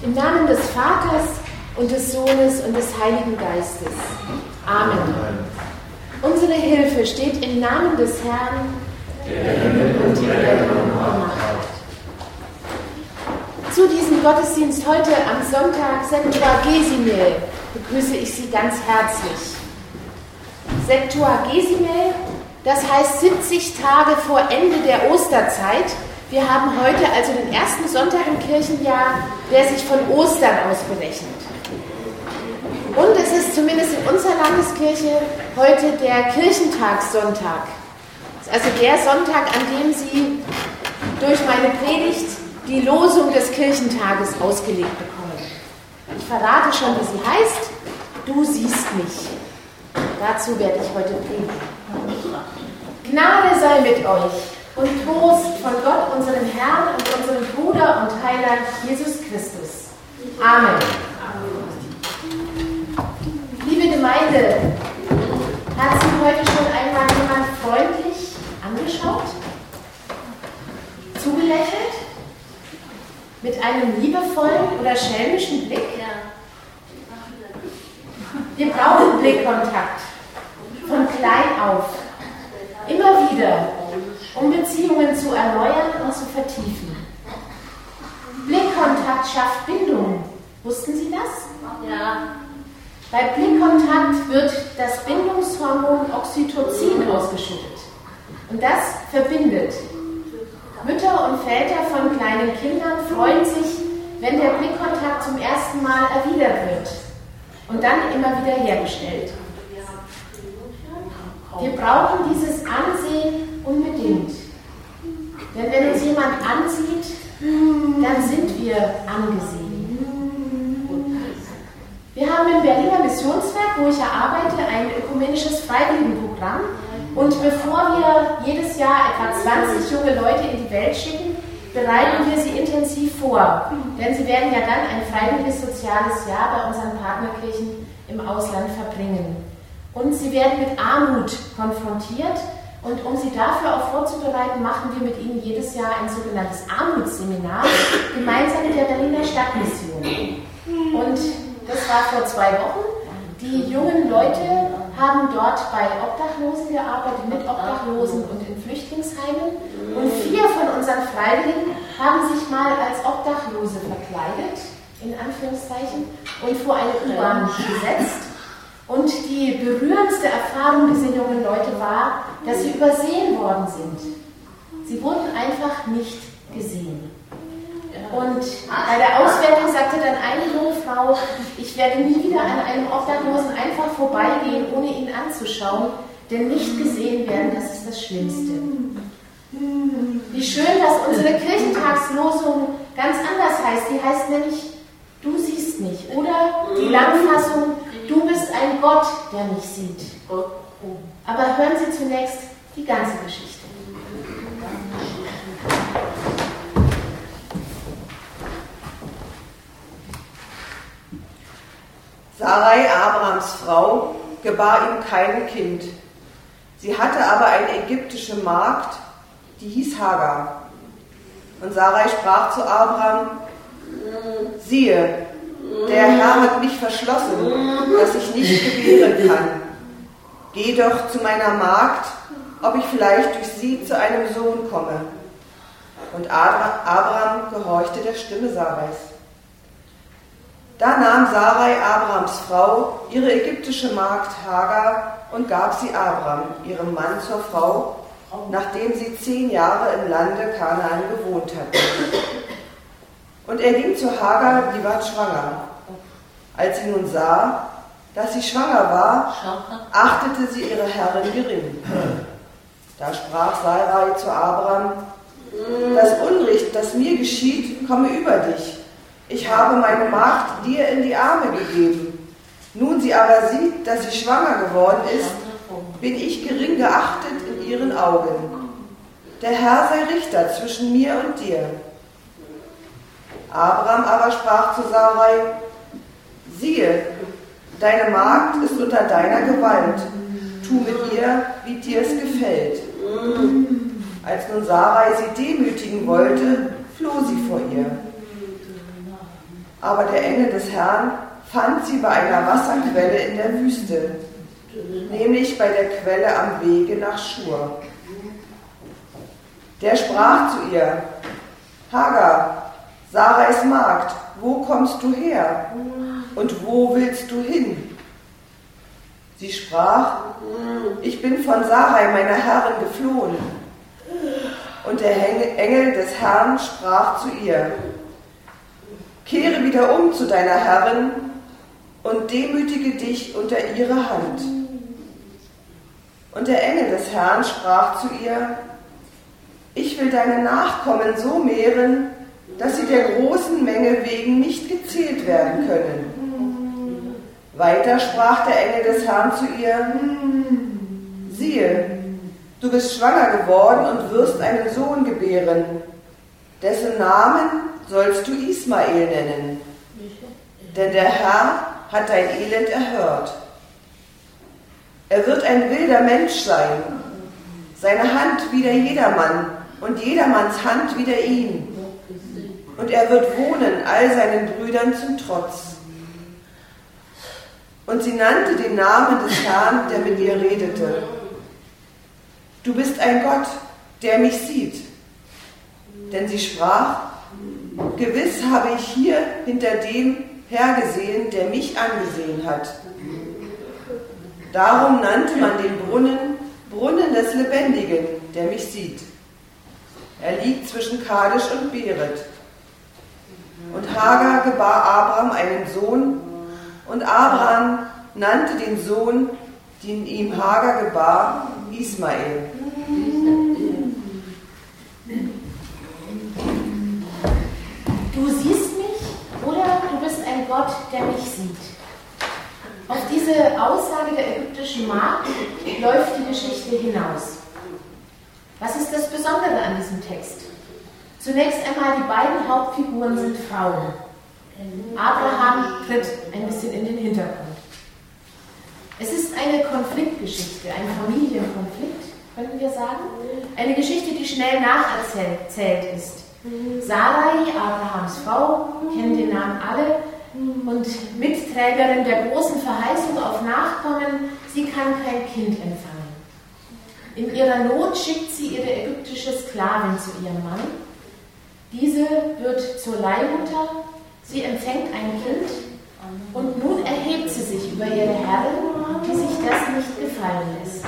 Im Namen des Vaters und des Sohnes und des Heiligen Geistes. Amen. Unsere Hilfe steht im Namen des Herrn, der Himmel und die Erde macht. Zu diesem Gottesdienst heute am Sonntag Septuagesime begrüße ich Sie ganz herzlich. Septuagesime, das heißt 70 Tage vor Ende der Osterzeit. Wir haben heute also den ersten Sonntag im Kirchenjahr, der sich von Ostern aus berechnet. Und es ist zumindest in unserer Landeskirche heute der Kirchentagssonntag. Das ist also der Sonntag, an dem Sie durch meine Predigt die Losung des Kirchentages ausgelegt bekommen. Ich verrate schon, wie sie heißt. Du siehst mich. Dazu werde ich heute predigen. Gnade sei mit euch und Trost von Gott, unserem Herrn und unserem Bruder und Heiland Jesus Christus. Amen. Liebe Gemeinde, hat Sie heute schon einmal jemand freundlich angeschaut? Zugelächelt? Mit einem liebevollen oder schelmischen Blick? Wir brauchen Blickkontakt. Von klein auf. Immer wieder, um Beziehungen zu erneuern und zu vertiefen. Blickkontakt schafft Bindung. Wussten Sie das? Ja. Bei Blickkontakt wird das Bindungshormon Oxytocin ausgeschüttet. Und das verbindet. Mütter und Väter von kleinen Kindern freuen sich, wenn der Blickkontakt zum ersten Mal erwidert wird und dann immer wieder hergestellt. Wir brauchen dieses Ansehen unbedingt. Denn wenn uns jemand ansieht, dann sind wir angesehen. Wir haben im Berliner Missionswerk, wo ich ja arbeite, ein ökumenisches Freiwilligenprogramm. Und bevor wir jedes Jahr etwa 20 junge Leute in die Welt schicken, bereiten wir sie intensiv vor. Denn sie werden ja dann ein freiwilliges soziales Jahr bei unseren Partnerkirchen im Ausland verbringen. Und sie werden mit Armut konfrontiert. Und um sie dafür auch vorzubereiten, machen wir mit ihnen jedes Jahr ein sogenanntes Armutsseminar, gemeinsam mit der Berliner Stadtmission. Und das war vor 2 Wochen. Die jungen Leute haben dort bei Obdachlosen gearbeitet, mit Obdachlosen und in Flüchtlingsheimen. Und 4 von unseren Freiwilligen haben sich mal als Obdachlose verkleidet, in Anführungszeichen, und vor eine U-Bahn gesetzt. Und die berührendste Erfahrung dieser jungen Leute war, dass sie übersehen worden sind. Sie wurden einfach nicht gesehen. Und bei der Auswertung sagte dann eine junge Frau, ich werde nie wieder an einem Obdachlosen einfach vorbeigehen, ohne ihn anzuschauen, denn nicht gesehen werden, das ist das Schlimmste. Wie schön, dass unsere Kirchentagslosung ganz anders heißt. Die heißt nämlich, du siehst mich. Oder die Langfassung, du bist ein Gott, der mich sieht. Aber hören Sie zunächst die ganze Geschichte. Sarai, Abrahams Frau, gebar ihm kein Kind. Sie hatte aber eine ägyptische Magd, die hieß Hagar. Und Sarai sprach zu Abraham, siehe, der Herr hat mich verschlossen, dass ich nicht gebären kann. Geh doch zu meiner Magd, ob ich vielleicht durch sie zu einem Sohn komme. Und Abraham gehorchte der Stimme Sarais. Da nahm Sarai, Abrahams Frau, ihre ägyptische Magd Hagar und gab sie Abraham, ihrem Mann, zur Frau, nachdem sie 10 Jahre im Lande Kanaan gewohnt hatten. Und er ging zu Hagar, die ward schwanger. Als sie nun sah, dass sie schwanger war, achtete sie ihre Herrin gering. Da sprach Sarai zu Abraham, das Unrecht, das mir geschieht, komme über dich. Ich habe meine Magd dir in die Arme gegeben. Nun sie aber sieht, dass sie schwanger geworden ist, bin ich gering geachtet in ihren Augen. Der Herr sei Richter zwischen mir und dir. Abraham aber sprach zu Sarai, siehe, deine Magd ist unter deiner Gewalt. Tu mit ihr, wie dir es gefällt. Als nun Sarai sie demütigen wollte, floh sie vor ihr. aber der Engel des Herrn fand sie bei einer Wasserquelle in der Wüste, nämlich bei der Quelle am Wege nach Schur. Der sprach zu ihr: Hagar, Sarais Magd, wo kommst du her und wo willst du hin? Sie sprach: Ich bin von Sarai, meiner Herrin, geflohen. Und der Engel des Herrn sprach zu ihr: Kehre wieder um zu deiner Herrin und demütige dich unter ihre Hand. Und der Engel des Herrn sprach zu ihr: Ich will deine Nachkommen so mehren, dass sie der großen Menge wegen nicht gezählt werden können. Weiter sprach der Engel des Herrn zu ihr: Siehe, du bist schwanger geworden und wirst einen Sohn gebären, dessen Namen sollst du Ismael nennen, denn der Herr hat dein Elend erhört. Er wird ein wilder Mensch sein, seine Hand wider jedermann und jedermanns Hand wider ihn. Und er wird wohnen all seinen Brüdern zum Trotz. Und sie nannte den Namen des Herrn, der mit ihr redete: Du bist ein Gott, der mich sieht. Denn sie sprach: Gewiss habe ich hier hinter dem hergesehen, der mich angesehen hat. Darum nannte man den Brunnen des Lebendigen, der mich sieht. Er liegt zwischen Kadesh und Bered. Und Hagar gebar Abraham einen Sohn, und Abraham nannte den Sohn, den ihm Hagar gebar, Ismael. Du siehst mich oder du bist ein Gott, der mich sieht. Auf diese Aussage der ägyptischen Magd läuft die Geschichte hinaus. Was ist das Besondere an diesem Text? Zunächst einmal, die beiden Hauptfiguren sind Frauen. Abraham tritt ein bisschen in den Hintergrund. Es ist eine Konfliktgeschichte, ein Familienkonflikt, könnten wir sagen. Eine Geschichte, die schnell nacherzählt ist. Sarai, Abrahams Frau, kennen den Namen alle, und Mitträgerin der großen Verheißung auf Nachkommen, sie kann kein Kind empfangen. In ihrer Not schickt sie ihre ägyptische Sklavin zu ihrem Mann. Diese wird zur Leihmutter, sie empfängt ein Kind und nun erhebt sie sich über ihre Herrin, die sich das nicht gefallen lässt.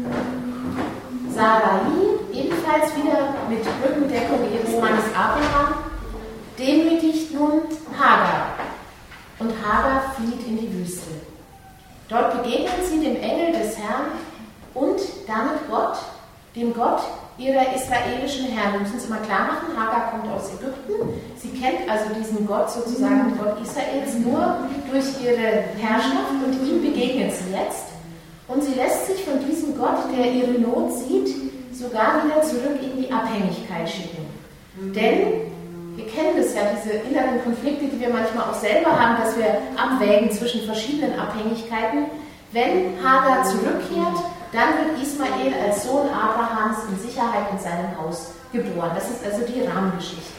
Sarai, ebenfalls wieder mit Rückendeckung ihres Mannes Abraham, demütigt nun Hagar. Und Hagar flieht in die Wüste. Dort begegnet sie dem Engel des Herrn und damit Gott, dem Gott ihrer israelischen Herren. Wir müssen es immer klar machen, Hagar kommt aus Ägypten. Sie kennt also diesen Gott sozusagen, den Gott Israels, nur durch ihre Herrschaft, und ihm begegnet sie jetzt. Und sie lässt sich von diesem Gott, der ihre Not sieht, sogar wieder zurück in die Abhängigkeit schicken. Denn wir kennen das ja, diese inneren Konflikte, die wir manchmal auch selber haben, dass wir abwägen zwischen verschiedenen Abhängigkeiten. Wenn Hagar zurückkehrt, dann wird Ismael als Sohn Abrahams in Sicherheit in seinem Haus geboren. Das ist also die Rahmengeschichte.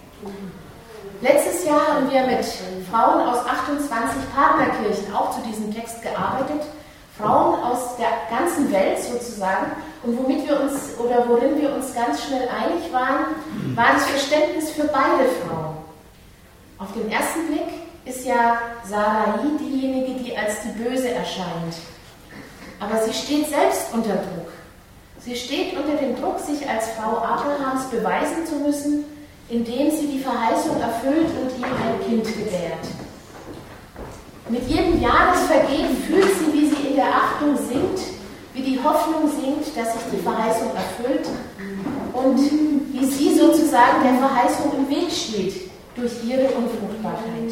Letztes Jahr haben wir mit Frauen aus 28 Partnerkirchen auch zu diesem Text gearbeitet. Frauen aus der ganzen Welt sozusagen, und womit wir uns oder worin wir uns ganz schnell einig waren, war das Verständnis für beide Frauen. Auf den ersten Blick ist ja Sarai diejenige, die als die Böse erscheint. Aber sie steht selbst unter Druck. Sie steht unter dem Druck, sich als Frau Abrahams beweisen zu müssen, indem sie die Verheißung erfüllt und ihm ein Kind gebärt. Mit jedem Jahr, das vergeht, fühlt sie, wie sie in der Achtung sinkt, wie die Hoffnung sinkt, dass sich die Verheißung erfüllt und wie sie sozusagen der Verheißung im Weg steht durch ihre Unfruchtbarkeit.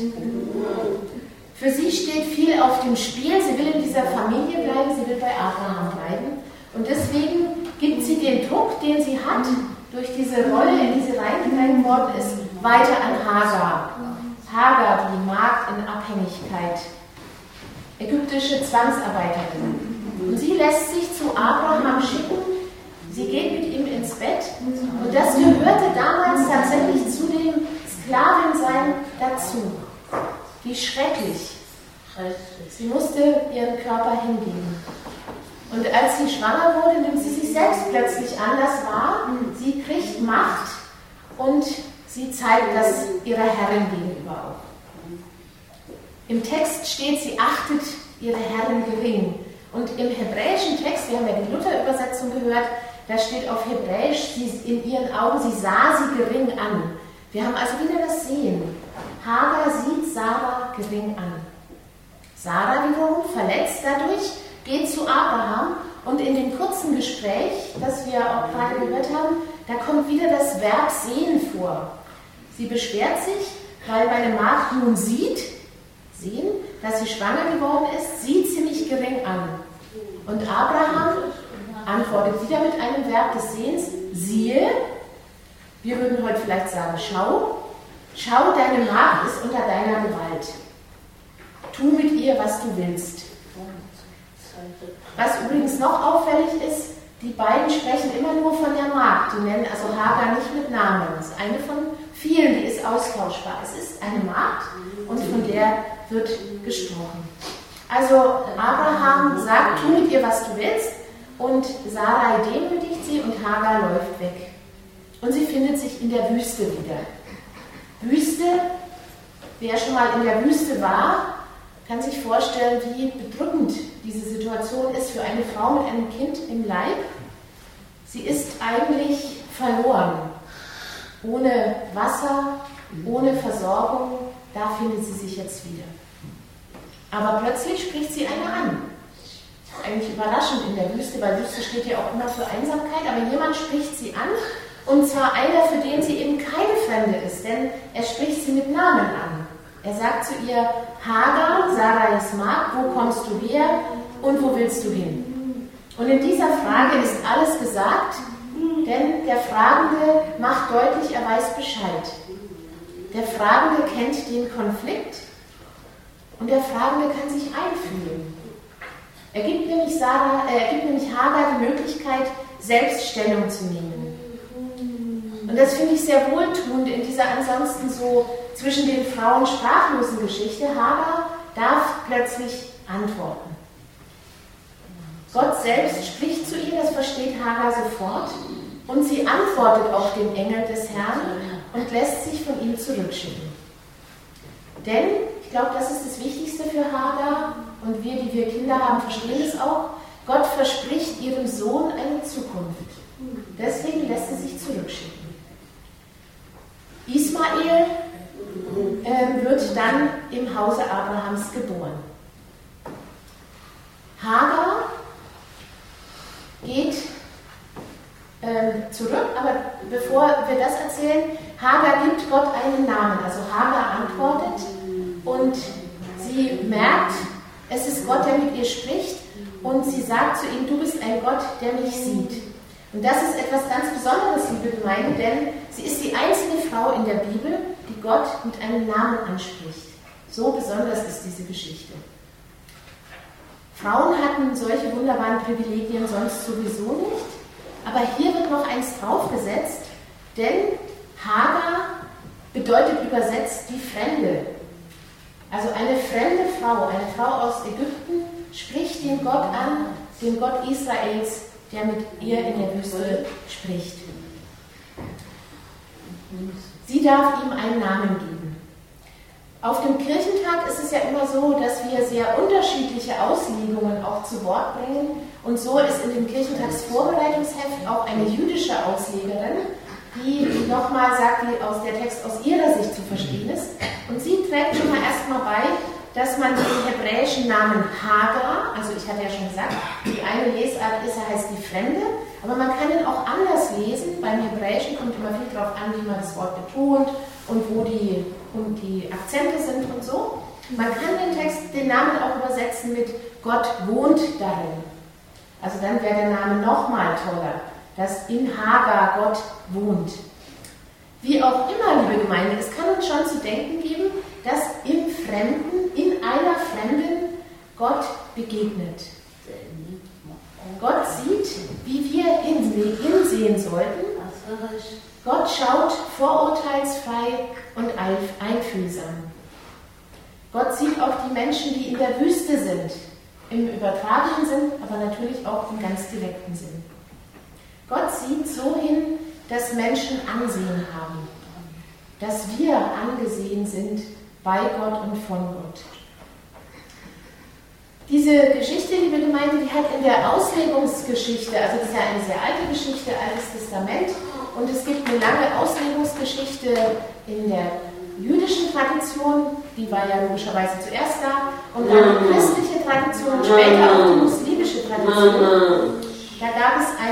Für sie steht viel auf dem Spiel, sie will in dieser Familie bleiben, sie will bei Abraham bleiben, und deswegen gibt sie den Druck, den sie hat, durch diese Rolle, in die sie reingedrängt worden ist, weiter an Hagar. Hagar, die Magd in Abhängigkeit, ägyptische Zwangsarbeiterin. Und sie lässt sich zu Abraham schicken, sie geht mit ihm ins Bett, und das gehörte damals tatsächlich zu dem Sklavensein dazu. Wie schrecklich. Sie musste ihren Körper hingeben. Und als sie schwanger wurde, nimmt sie sich selbst plötzlich anders wahr. Sie kriegt Macht und sie zeigt das ihrer Herrin gegenüber auch. Im Text steht, sie achtet ihre Herrin gering. Und im hebräischen Text, wir haben ja die Luther-Übersetzung gehört, da steht auf Hebräisch, in ihren Augen, sie sah sie gering an. Wir haben also wieder das Sehen. Hagar sieht Sarah gering an. Sarah wiederum, verletzt dadurch, geht zu Abraham und in dem kurzen Gespräch, das wir auch gerade gehört haben, da kommt wieder das Verb sehen vor. Sie beschwert sich, weil meine Magd nun sehen, dass sie schwanger geworden ist, sieht sie mich gering an. Und Abraham antwortet wieder mit einem Verb des Sehens, siehe, wir würden heute vielleicht sagen, schau, deine Magd ist unter deiner Gewalt. Tu mit ihr, was du willst. Was übrigens noch auffällig ist, die beiden sprechen immer nur von der Magd. Die nennen also Hagar nicht mit Namen. Das ist eine von vielen, die ist austauschbar. Es ist eine Magd und von der wird gesprochen. Also Abraham sagt, tu mit ihr, was du willst, und Sarai demütigt sie und Hagar läuft weg. Und sie findet sich in der Wüste wieder. Wüste, wer schon mal in der Wüste war, kann sich vorstellen, wie bedrückend diese Situation ist für eine Frau mit einem Kind im Leib. Sie ist eigentlich verloren. Ohne Wasser, ohne Versorgung, da findet sie sich jetzt wieder. Aber plötzlich spricht sie eine an. Das ist eigentlich überraschend in der Wüste, weil Wüste steht ja auch immer für Einsamkeit, aber jemand spricht sie an, und zwar einer, für den sie eben keine Fremde ist, denn er spricht sie mit Namen an. Er sagt zu ihr, Hagar, Sarais Magd, wo kommst du her und wo willst du hin? Und in dieser Frage ist alles gesagt, denn der Fragende macht deutlich, er weiß Bescheid. Der Fragende kennt den Konflikt und der Fragende kann sich einfühlen. Er gibt nämlich Hagar die Möglichkeit, selbst Stellung zu nehmen. Und das finde ich sehr wohltuend in dieser ansonsten so zwischen den Frauen sprachlosen Geschichte. Hagar darf plötzlich antworten. Gott selbst spricht zu ihr, das versteht Hagar sofort, und sie antwortet auf den Engel des Herrn und lässt sich von ihm zurückschicken. Denn, ich glaube, das ist das Wichtigste für Hagar, und wir, die wir Kinder haben, verstehen es auch, Gott verspricht ihrem Sohn eine Zukunft. Deswegen lässt sie sich zurückschicken. Ismael wird dann im Hause Abrahams geboren. Hagar geht zurück, aber bevor wir das erzählen, Hagar gibt Gott einen Namen. Also Hagar antwortet und sie merkt, es ist Gott, der mit ihr spricht, und sie sagt zu ihm, du bist ein Gott, der mich sieht. Und das ist etwas ganz Besonderes, liebe Gemeinde, denn sie ist die einzige Frau in der Bibel, die Gott mit einem Namen anspricht. So besonders ist diese Geschichte. Frauen hatten solche wunderbaren Privilegien sonst sowieso nicht, aber hier wird noch eins draufgesetzt, denn Hagar bedeutet übersetzt die Fremde. Also eine fremde Frau, eine Frau aus Ägypten, spricht den Gott an, den Gott Israels, der mit ihr in der Wüste spricht. Sie darf ihm einen Namen geben. Auf dem Kirchentag ist es ja immer so, dass wir sehr unterschiedliche Auslegungen auch zu Wort bringen. Und so ist in dem Kirchentagsvorbereitungsheft auch eine jüdische Auslegerin, die nochmal sagt, wie der Text aus ihrer Sicht zu verstehen ist. Und sie trägt schon mal erstmal bei, dass man den hebräischen Namen Hagar, also ich hatte ja schon gesagt, die eine Lesart ist, er heißt die Fremde, aber man kann ihn auch anders lesen. Beim Hebräischen kommt immer viel darauf an, wie man das Wort betont und wo die Akzente sind und so. Man kann den Namen auch übersetzen mit Gott wohnt darin. Also dann wäre der Name nochmal toller, dass in Hagar Gott wohnt. Wie auch immer, liebe Gemeinde, es kann uns schon zu denken geben, dass im Fremden, in einer Fremden, Gott begegnet. Gott sieht, wie wir hinsehen sollten. Gott schaut vorurteilsfrei und einfühlsam. Gott sieht auch die Menschen, die in der Wüste sind, im übertragenen Sinn, aber natürlich auch im ganz direkten Sinn. Gott sieht so hin, dass Menschen Ansehen haben, dass wir angesehen sind bei Gott und von Gott. Diese Geschichte, liebe Gemeinde, die hat in der Auslegungsgeschichte, also das ist ja eine sehr alte Geschichte, Altes Testament, und es gibt eine lange Auslegungsgeschichte in der jüdischen Tradition, die war ja logischerweise zuerst da, und dann die christliche Tradition, später auch die muslimische Tradition. Da gab es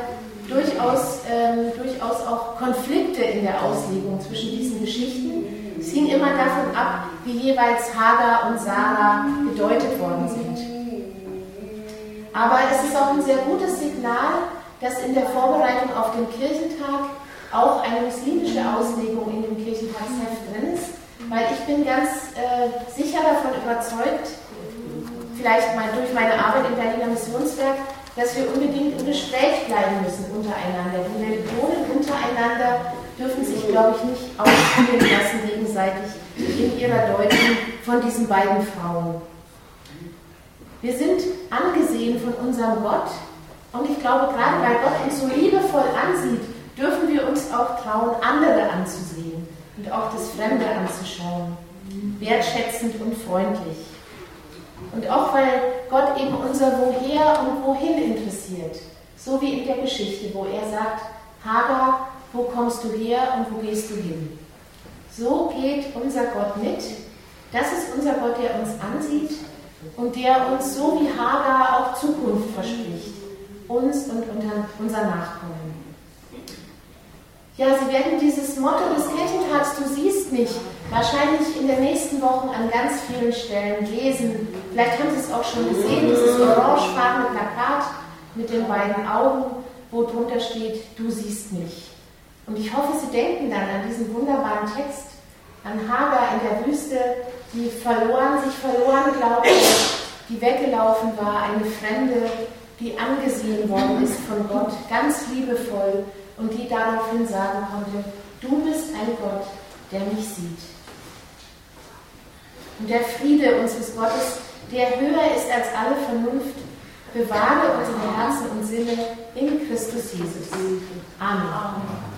durchaus auch Konflikte in der Auslegung zwischen diesen Geschichten. Es hing immer davon ab, wie jeweils Hagar und Sarah gedeutet worden sind. Aber es ist auch ein sehr gutes Signal, dass in der Vorbereitung auf den Kirchentag auch eine muslimische Auslegung in dem Kirchentagsheft drin ist, weil ich bin ganz sicher davon überzeugt, vielleicht mal durch meine Arbeit im Berliner Missionswerk, dass wir unbedingt im Gespräch bleiben müssen untereinander. Die Religionen untereinander dürfen sich, glaube ich, nicht ausspielen lassen gegenseitig in ihrer Deutung von diesen beiden Frauen. Wir sind angesehen von unserem Gott und ich glaube, gerade weil Gott uns so liebevoll ansieht, dürfen wir uns auch trauen, andere anzusehen und auch das Fremde anzuschauen, wertschätzend und freundlich. Und auch weil Gott eben unser Woher und Wohin interessiert, so wie in der Geschichte, wo er sagt, Hagar, wo kommst du her und wo gehst du hin? So geht unser Gott mit. Das ist unser Gott, der uns ansieht und der uns so wie Hagar auch Zukunft verspricht, uns und unser Nachkommen. Ja, Sie werden dieses Motto des Kirchentags, du siehst mich, wahrscheinlich in den nächsten Wochen an ganz vielen Stellen lesen. Vielleicht haben Sie es auch schon gesehen, dieses orangefarbene Plakat mit den beiden Augen, wo drunter steht, du siehst mich. Und ich hoffe, Sie denken dann an diesen wunderbaren Text, an Hagar in der Wüste, die sich verloren glaubte, die weggelaufen war, eine Fremde, die angesehen worden ist von Gott, ganz liebevoll, und die daraufhin sagen konnte, du bist ein Gott, der mich sieht. Und der Friede unseres Gottes, der höher ist als alle Vernunft, bewahre unsere Herzen und Sinne in Christus Jesus. Amen.